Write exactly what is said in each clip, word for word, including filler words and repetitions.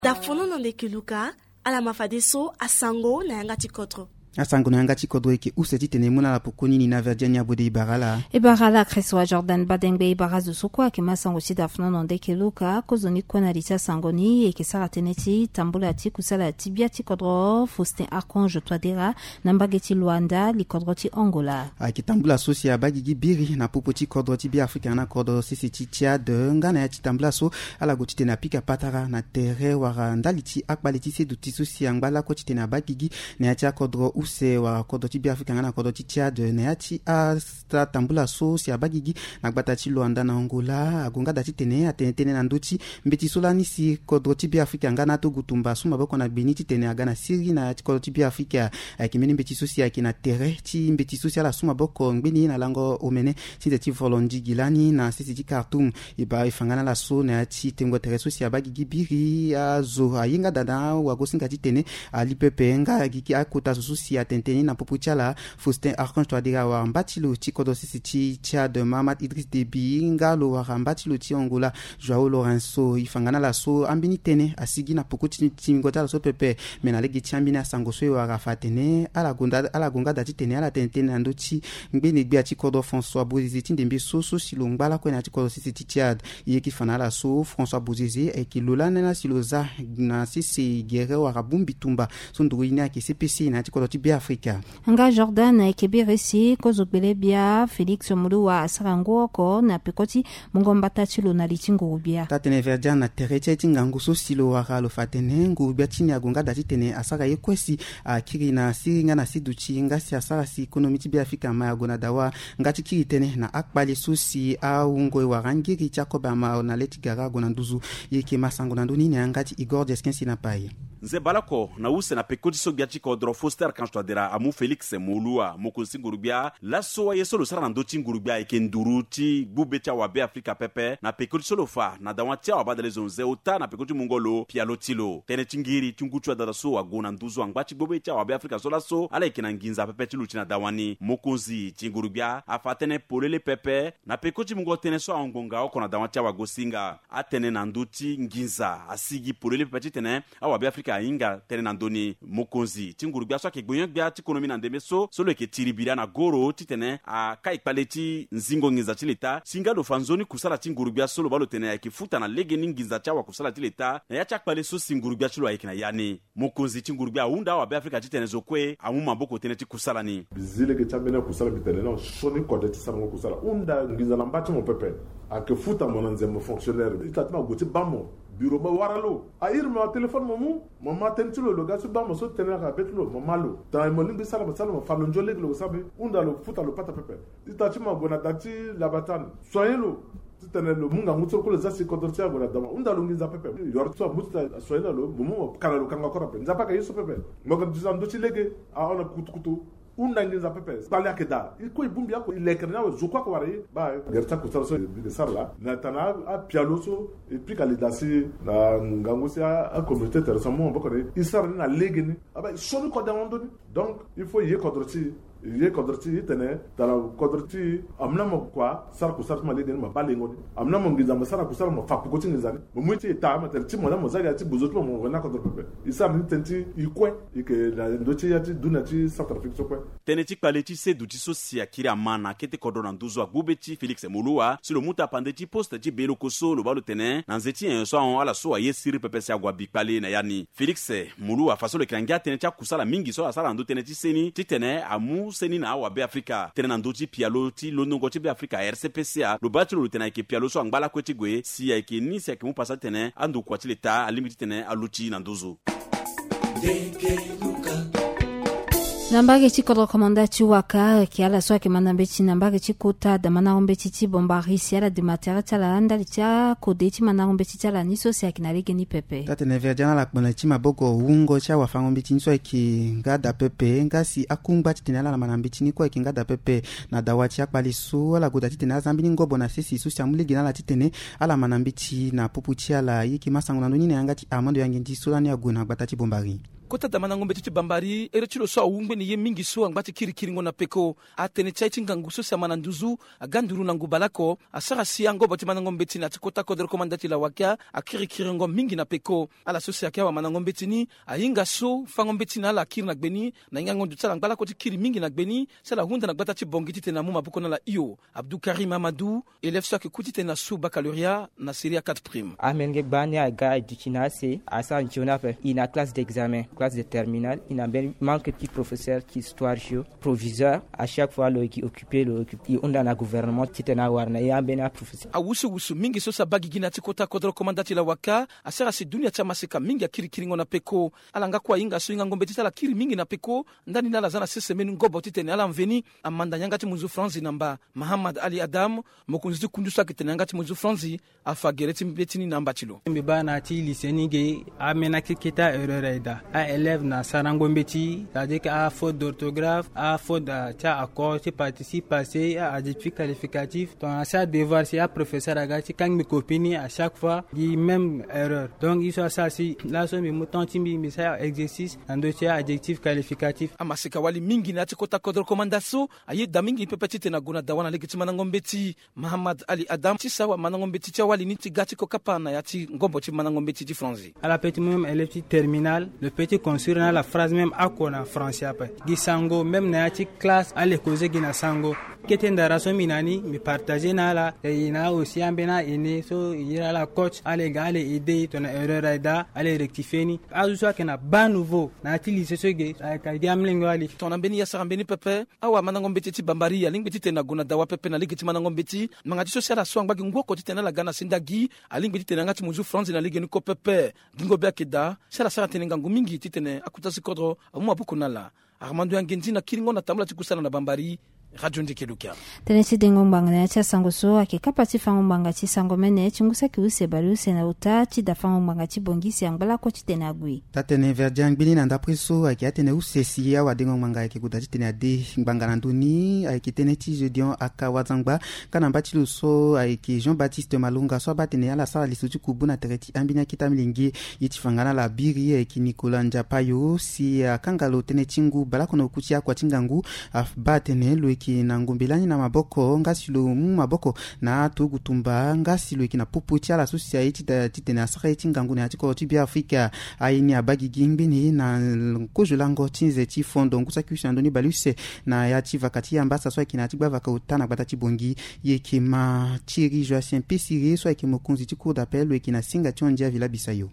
Dafono nonde kiluka ala mafadeso asango na yanga tikotro. Asango na yanga tikotro eke useti tene muna la pokoni ni na Virginia bode ibarala. Ibarala Chriswa Jordan Badengbe ibarazu sukwa ke masango si dafono nonde kiluka kozoni kona lisa sangoni eke sarateneti tambula ti kusala tibia tikodro Faustin Archange Twadera nambageti Luanda likodro ti Angola. Ake tambula so si abagigi biri na popo ti kodro ti bi Afrika na kodro sisi ti Tchad ngana ya ti tambula so ala goti tena pika patara na tere wara ndaliti akbaliti se duti so si angbala ko ti tena abagigi na ya ti akodro use wara kodro ti bi Afrika na kodro ti Tchad na ya ti a sta tambula so si abagigi na gbata ti Luanda na Angola agonga dati tene atene tene na ndoti mbeti sola ni si kodro ti bi Afrika ngana to gutumba suma bako na beni ti tene agana siri na ti kodro ti bi Afrika akimeni mbeti so si akina tere ti mbeti so si ala suma bako ngbeni na lango omene ti ti volondi gilani na sisi ti Khartoum iba ifangana la so na ti tengo tere so si abagigi biri a zo ayinga dada wagosinga ti tene ali pepe nga giki akota so si atenteni na popuchala Faustin Archange Twadera wa mbatilo ti kodo sisi ti Tchad Mahamat Idriss Déby nga lo wa mbatilo ti Angola Joao Lourenço ifangana la so ambini tene asigi na poko ti ti ngota la so pepe mena legi ti ambini asango so wa rafatene ala gonda ala gonga dati tene ala tentene na ndo ti ngbeni gbe ti kodo François Bozizé ti ndembe so so si lo ngbala ko na ti kodo sisi ti Tchad ye ki fana la so François Bozizé e ki lola na siloza na sisi gere wa rabumbi tumba so nduru ina ki C P C na ti kodo ti bi Afrika nga Jordan e ke beresi ko zobele bia Felix Mulu wa sarango ko na pekoti mungombata ti lo na litingo bia tatene verdia na terete ti ngangu so silo wa lo fatene ngu bia ti ni agonga dati tene asara ye kwesi a kiri na siringa na siduchi nga si asara si ekonomi ti bi Afrika ma agona dawa ngati kiri tene na akpali so si a ungo wa rangiri ti akoba ma na leti gara gona nduzu ye ke masango na nduni ne ngati Igor Deskensi na pai nze balako na use na pekoti so bia ti kodro Faustin Archange Twadera amu Felix Molua mokonsi ngurubia la so ye solo sara na ndoti ngurubia eke nduru ti gbube ti awa bi Afrika pepe na pekoti solo fa na dawa ti awa badale zonze ota na pekoti mungolo pialo tilo tene tingiri tingutu dada so agona nduzu angba ti gbube ti awa bi Afrika so la so ala eke na nginza pepe ti luti na dawani mokonzi ti ngurubia afatene polele pepe na pekoti mungo tene so angonga oko na dawa ti awa gosinga atene na ndoti nginza asigi polele pepe ti tene awa bi Afrika inga tene na ndoni mokonzi ti ngurubia so ke gboyen gbia ti ekonomi na ndeme so solo eke tiribira na goro ti tene a ka ikpale ti nzingo nginza ti leta singa do fanzoni kusala ti ngurubia solo balo tene yake futa na lege ni nginza ti awa kusala ti leta na ya ti akpale so si ngurubia ti lo ayeke na yani mokonzi ti ngurubia ahunda awa bi Afrika ti tene zo kue amu maboko tene ti kusala ni bizilege ti ambeni akusala bitene na soni kode ti sarango kusala unda nginza na mba ti mo pepe ake futa mo na nzembo fonctionnaire ita ti ma go ti ba mo bureau ma waralo a ir ma téléphone momu mama tentilo lo gasu ba mo so tene ka betlo mama lo ta mo limbi sala ba sala mo falo njole lo sabe unda lo futa lo pata pepe ita ti ma go na dati labatan soyelo tene lo munga mutso ko za si kodortia go na dama unda lo ngiza pepe yor to mutta soyelo lo momu kala lo kanga kora pe nzapa ka yeso pepe mo ko dizam do ti lege a ona kutukutu unda ngiza pepe bali akeda iko ibumbi yako ilekere nawe zokwa ko wari ba gerta ko sarso de sarla na tana a pialoso et puis kali dasi na ngangosi a communauté terresamo boko ne isar na legeni aba sonu ko da ndoni donc il faut y kodroti ye kodroti tene tala kodroti amna mo kwa sar ko sar ma legeni ma bale ngoni amna mo ngiza ma sar ko sar ma fakko ti ngizani mo muti ta ma tel ti mo na mo zaga ti buzotlo mo na kodro pepe isar ni tenti ikwe ike na ndoti ya ti dunati South Africa so kwe tene ti kpale ti se duti so si akiri amana kete kodro na nduzu agbube ti Felix Molua si lo muta pande ti poste ti belo koso lo balo tene na nzeti en so an ala so aye siri pepe si agwa bikpale na yani Felix Molua faso le krangia tene ti akusala mingi so asala ndo tene ti seni ti tene amu seni na awa bi Afrika tene na ndo ti pialo ti lonongo ti bi Afrika R C P C A lo bati lo tene ke pialo so angbala ko ti gwe si ake ni si ake mu pasa tene andu kwa ti leta alimiti tene aluchi na nduzu nambage ti kodro komanda ti waka ki ala so ke manambe ti nambage ti kota da manarombe ti ti bombari si ala de matériel ti ala andali ti akode ti manarombe ti ti ala ni so si ayeke na lege ni pepe tatene verdia la kpona ti maboko wungo ti awafangombe ti ni so ayeke nga da pepe nga si akungba ti tene ala na manambe ti ni kue ayeke nga da pepe na dawa ti akpali so ala goda ti tene azambini ngobo na sesi so si amulege na ala ti tene ala manambe ti na pupu ti ala ye yeke masango na ndöni na yanga ti amando yangen ti so lani ague na gbata ti bombari kota da manangombe titi bambari ere chilo so ungbe ni ye mingi so ngbati kiri kiri ngona peko atene chai chingangu so sa mananduzu aganduru nangu balako asara siango bati manangombe tina tikota kodro komandati la waka akiri kiri ngo mingi na peko ala so sia kwa manangombe tini ainga so fangombe tina la kiri na gbeni na ngango ndutala ngala ko kiri mingi na gbeni sala hunda na gbata chibongi tena muma buko na la iyo Abdou Karim Amadou élève so kuti tena sous baccalauréat na série quatre prime amenge bani aga dikina se asa njona pe ina classe d'examen classe de terminale ina ben manque petit professeur qui histoire jo proviseur à chaque fois le qui occupé le qui on dans la gouvernement titena warna ya ben professeur awusu wusu mingi so sabagi gina tikota kodro komandati la waka asera se dunia chama seka mingi akiri kiringo na peko alanga kwa inga so inga ngombe titala kiri mingi na peko ndani na lazana sese menu ngobo titene ala mveni amanda nyangati muzu franzi namba Muhammad Ali Adam mokunzi kundusa kitene nyangati muzu franzi afagereti mbetini namba chilo mbana ti lisenige amena kikita erreur a élève na sarangombeti c'est-à-dire a faute d'orthographe a faute de tia accord ti participe passé a adjectif qualificatif donc ça devoir c'est a professeur agati quand mi copini à chaque fois dit même erreur donc il soit ça si là so mi mutant ti mi ça exercice en deux tia adjectif qualificatif amasika wali mingi na tikota kodro komandation ayi damingi pepetite na guna dawana legiti manangombeti Muhammad Ali Adam ti sawa manangombeti tia wali niti gati ko kapana ya ti ngombo ti manangombeti ti franzi à la petite même élève ti terminale le petit construire na la phrase même akona français après gisango même na ti classe ale causer gina sango ketenda raso minani mi partager na la ina aussi ambena ine so ira la coach ale gale aider ton erreur aida ale rectifier ni azuso kena ba nouveau na ti lycée soge ka diamlingo ali ton ambeni ya sarambeni pepe awa manangombeti ti bambari ya lingbeti tena guna dawa pepe na ligiti manangombeti mangati so sala so ngbagi ngoko ti tena la gana sindagi alingbeti tena ngati muzu france na ligeni ko pepe gingo bekeda sala sala tena ngangu mingi ti tena akutasi kodro amu abukunala Armando Yangenzi na kiringo na tamla tikusala na bambari Radio Ndikeluka. Tenesi dengo mbanga na cha sango so akikapa ti fango mbanga ti sango mene chingusa ki use balu sena uta ti da fango mbanga ti bongisi yangbala ko ti tena gui. Tatene verdiang bini na ndapriso aki atene usesi ya wa dengo mbanga aki kuta ti tene ade mbanga na nduni aki tene ti jedion aka wazangba kana mbati luso aki Jean-Baptiste Malunga so batene ala sala lisuti kubuna tereti ambina kita milingi yiti fangana la biri aki Nicolas Njapayo si kangalo tene chingu bala kono kuti akwa tingangu batene lo ki na ngumbelani na maboko ngasi lo mu maboko na to gutumba ngasi lo ki na puputi ala susia iti da titena sare tingangu na tiko ti bia Afrika aini abagi gimbini na kojo lango tinze ti fondo ngusa kusa ndoni baluse na ya ti vakati ambasa so ki na ti gba vaka utana gbata ti bongi ye ki ma tiri Joacien Pesiri so ki mo kunzi ti cour d'appel lo ki na singa ti ondia Villa Bisayo.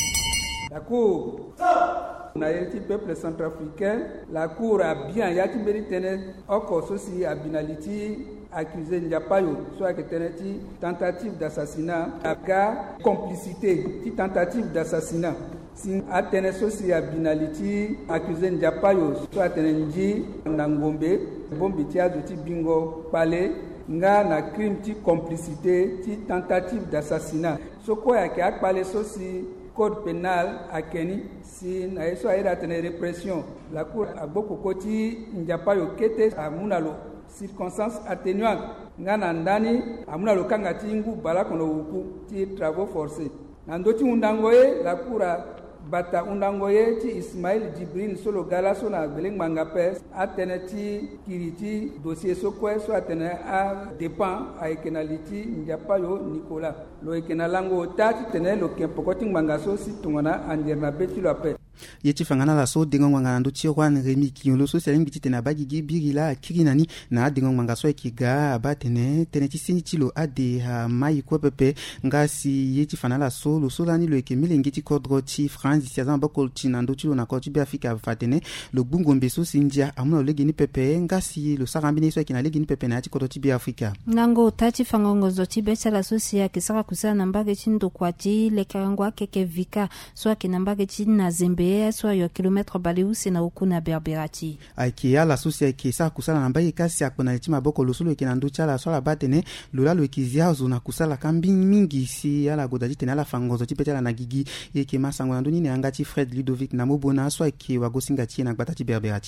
La cour na yeti peuple centrafricain la cour a bien yati beritene oko sosi abinaliti accusé Njapayo soit que teneti tentative d'assassinat aga complicité ti tentative d'assassinat sin atene sosi abinaliti accusé Njapayo soit tenenji nangombe bombi ti azuti bingo pale nga na crime ti complicité ti tentative d'assassinat soko ya ke akpale sosi code pénal akeni si na yeso aira tene répression la cour aboko koti Njapayo kete amunalo circonstance atténuante ngana ndani amunalo kanga tingu bala kono wuku ti travaux forcés nandoti undangoye la cour bata undangoye ti Ismaël Djibril solo gala so na beleng mangape atene ti kiriti dossier so kwe so atene a dépend a ekenaliti Njapayo Nicolas lo ekenalango tati tene lo kempokoti mangaso si tungana anjerna beti lo ape yeti fangana la so dengo ngana ndo ti Juan Remy Kiolo so seling biti tena bagigi birila kirinani na dengo mangaso ekiga abatene tene ti sini ti lo ade ha mai ko pepe ngasi yeti fanala so lo so lani lo ekemilengi ti kodro ti France si azan bokol ti na ndo ti lo na ko ti bi Afrika fatene lo gbungombe so sindia amuna legini pepe ngasi lo sarambini so ekina legini pepe na ti kodro ti bi Afrika nango tati fangongo zo ti be sala so sia ke saka kusa na mbage ti ndo kwati le karangwa keke vika so akina mbage ti na zembe soit yo kilomètre baliu sena ukuna berberati aki ala susia ki sa kusala na mbaye kasi akona ti maboko losolo ki na nducha la swala batene lula lo ekizia zo na kusala kambi mingi si ala godaji tena la fangozo ti petela na gigi yeke masango na nduni ne angati Fred Ludovic na mobona so ki wagosinga ti na gbata ti berberati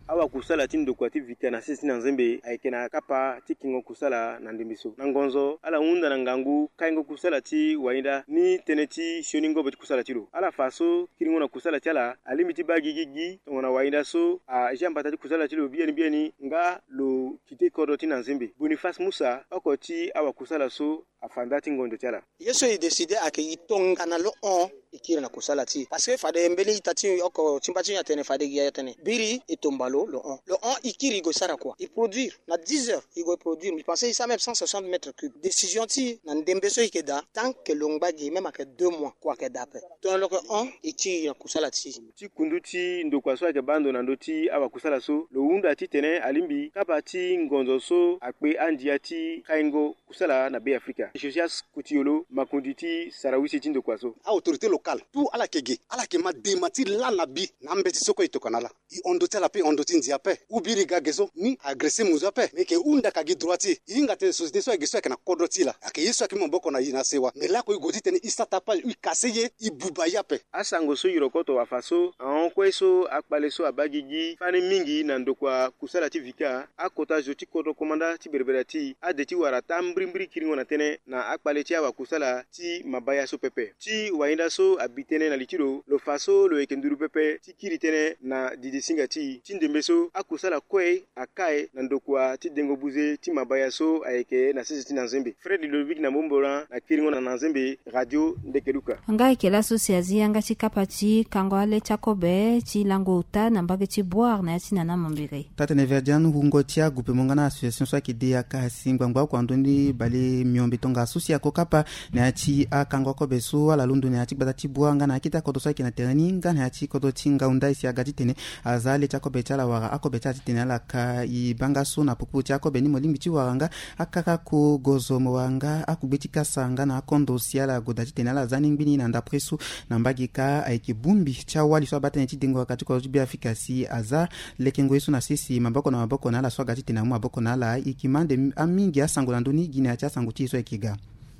awa kusala ti ndoko ti vika na sisi na nzembe ayeke na kapa ti kingo kusala na ndembe so na ngonzo ala hunda na ngangu kaingo kusala ti wainda ni tene ti sioni ngobo ti kusala ti lo ala fa so kiringo na kusala ti ala alimi ti ba gigi tongo na wainda so a jambata ti kusala ti lo bieni bieni nga lo kite kodo ti na nzembe Boniface Musa oko ti awa kusala so afanda ti ngondo ti ala yeso i décidé ake i tonga na lo on ikiri na kusala ti parce que fade mbeli tati oko timbati ya tene fade giya tene biri et tombalo le on le on ikiri go sara quoi il produire na dix heures il go produire je pensais ça même cent soixante mètres cubes décision ti na ndembe so ikeda tant que longba di même avec deux mois quoi que d'après donc le on ikiri na kusala ti ti kundu ti ndokwa so ake bando na ndo ti awa kusala so lo hunda ti tene alimbi kapa ti ngonzo so akpe andia ti kaingo kusala na be Afrika Josias Kutiolo makundi ti Sarawisi ti ndokwa so autorité locale tout ala kege ala ke ma demati la na bi na mbeti soko itokanala i ondoti ala pe ondoti ndia pe ubiri gagezo ni agressé muzo pe meke unda kagi droiti inga te société so ageso ke na kodoti la ake yeso ke mboko na ina sewa me la ko igoti tene isata pa i kaseye i bubaya pe asango so yirokoto afaso an kweso akpale so abagigi fani mingi na ndokwa kusala ti vika akota joti kodo komanda ti berbera ti adeti wara tambrimbri kiringo na tene na akpale ti awa kusala ti mabaya so pepe ti wainda so abitene na litiro lo faso lo ekenduru pepe ti kiri tene na didisinga ti ti ndembe so akusala kwe akae na ndokwa ti dengo buze ti mabaya so ayeke na sisi ti na nzembe Fred Ludovic na Mombora na kiringo na nzembe radio Ndekeluka nga ikela sosiazi anga ti kapa ti kango ale chakobe ti lango uta na mbage ti boire na ti nana mombere tatene verdian hungo ti agupe monga na association so akede ya kasi ngbangba ko andoni bale miombe tonga asusi ako kapa na ti akango ko beso ala lundu na ti gbata ti boire nga na kita kodo so na tereni nga na ti kodo ti ngaunda isi agati tene azale cha kobe chala wara akobe cha tene ala ka i banga so na pupu cha kobe ni molimi ti waranga akaka ko gozo mwanga akubeti kasanga na kondo siala godati tene ala zani ngbini na ndapresu na mbagika aiki bumbi cha wali so batene ti dengo akati ko bi afikasi aza lekengo yesu na sisi maboko na maboko na ala so agati tene maboko na ala ikimande amingi asango na ndoni gina cha sango ti so ekiga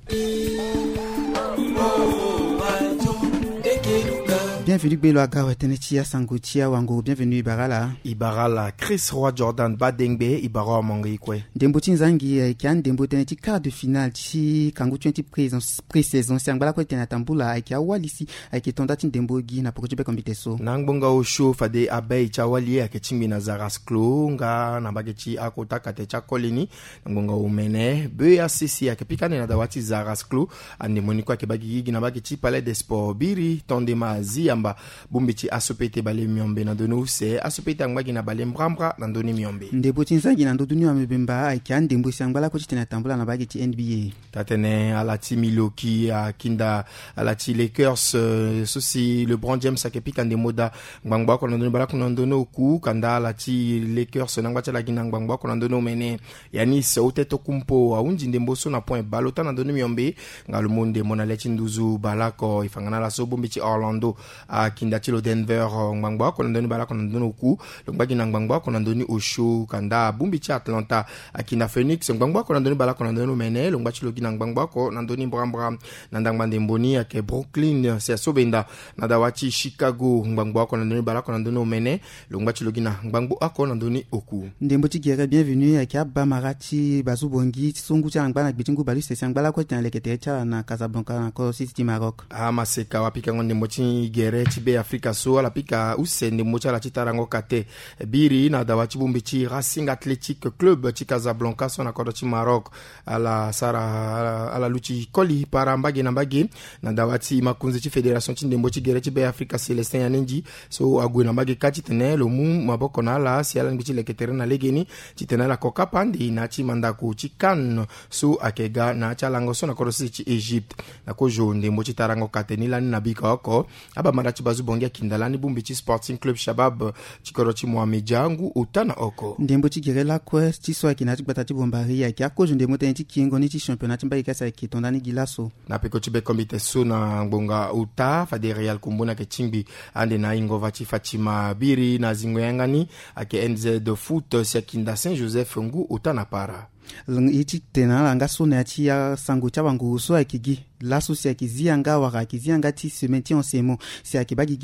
Bienvenue Belo Agawa Tenetia Sangutia Wango bienvenue Ibarala Ibarala Chris Roy Jordan Badengbe Ibara Mangikwe Dembo Tinzangi Ekian Dembo Teneti quart de finale ti Kangu twenty pré-saison Siangala ko tena tambula Ekia walisi Ekia tondati Dembo gi na pokoti be kombiteso Nangbonga o show fade abe chawali akechimbi na Zaras Klo nga na bageti akota kate cha kolini Nangbonga o mene be asisi akepikane na dawati Zaras Klo ande moniko akebagi gi na bageti Palais des Sports biri tondema zi amba bumbiti asopete bale miombe na dono se asopete angwagi na bale mbrambra na doni miombe ndebo tinzangi na ndoduni wa mbemba aikia ndembo siangala ko titena tambula na bageti N B A tatene alati Milwaukee akinda alati Lakers uh, sosi LeBron James akepika ndemoda ngbangba ko na doni bala ko na dono ku kanda alati Lakers na ngwacha la gina ngbangba ko na dono mene Yanis oteto kumpo aunji ndembo so na point balota na doni miombe ngalo monde mona leti nduzu balako ifangana la so bumbiti Orlando a kindatilo Denver ngbangba ko ndoni bala ko ndoni ku longbagi na ngbangba ko ndoni Osho kanda bumbi cha Atlanta akinda Phoenix ngbangba ko ndoni bala ko ndoni mene longbachilo gina ngbangba ko ndoni Brambra ndangba ndemboni ake Brooklyn se sobenda nadawati Chicago ngbangba ko ndoni bala ko ndoni mene longbachilo gina ngbangbo ako ndoni oku ndembo ti gere bienvenue ake abba marati bazubongi songu cha ngbana bitingu balu se sangala ko tena lekete cha na Casablanca na ko city Maroc a maseka wapika ngonde moti gere chibe Afrika so ala pika usende mocha la chitarango kate biri na dawati bumbichi Racing Athletic Club chi Casablanca so na kodo chi Maroc ala sara ala, ala luchi koli para mbagi na mbagi na dawati makunzi chi Federation chi ndembo chi gere chibe Afrika Celestin Yanenji so agwe na mbagi kati tene lo mu maboko na la si ala ngichi leketere na legeni chi tene la koka pandi na chi mandaku chi kan so akega na cha lango so na kodo chi Egypte na ko jo ndembo chi tarango kate ni lani na bika oko aba marachi bazubongia kindalani bumbichi Sporting Club Shabab chikorochi Mohamejangu utana oko ndembo chigirela quest chiso akina chibata chibombari yake akojo ndemo tenti kingo ni chi championnat mba ikasa kitondani gilaso na peko chibe komite so na ngbonga uta fade Real kumbuna ke chimbi ande na ingova chi Fatima biri na zingo yangani ake N Z de foot siakinda Saint Joseph ngu utana para ichi tena langa sona chi ya sango cha bangu so akigi la socia kizia nga waka kizia nga ti sementi en semo si akibagi gi big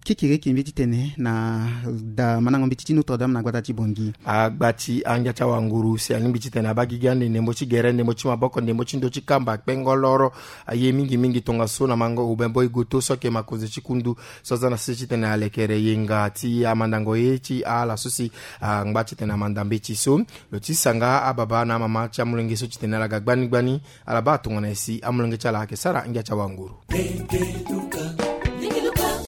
kikire kimbiti tene na da manango mbiti Notre Dame na gwata chibongi agbati anja cha wanguru si alimbiti tene abagigande nembo chigere nembo chimaboko nembo chindo chikamba pengoloro aye mingi mingi tonga so na mango ubembo igoto soke makoze chikundu soza na sichi tene alekere yenga ti amandango yechi ala susi ngbati tene amandambechi so lo tisanga ababa na mama cha mulenge so chitene la gagbani gbani ala ba tonga na si amulenge cha la kesara anja cha wanguru.